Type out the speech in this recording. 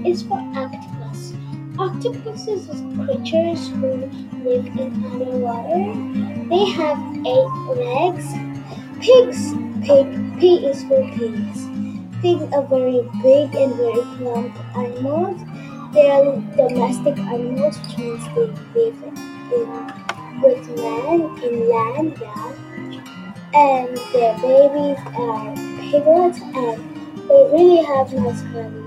is for octopus. Octopuses are creatures who live in underwater. They have 8 legs. P is for pigs. Pigs are very big and very plump animals. They are domestic animals, which means they live with man in land, yeah. And their babies are piglets, and they really have nice curly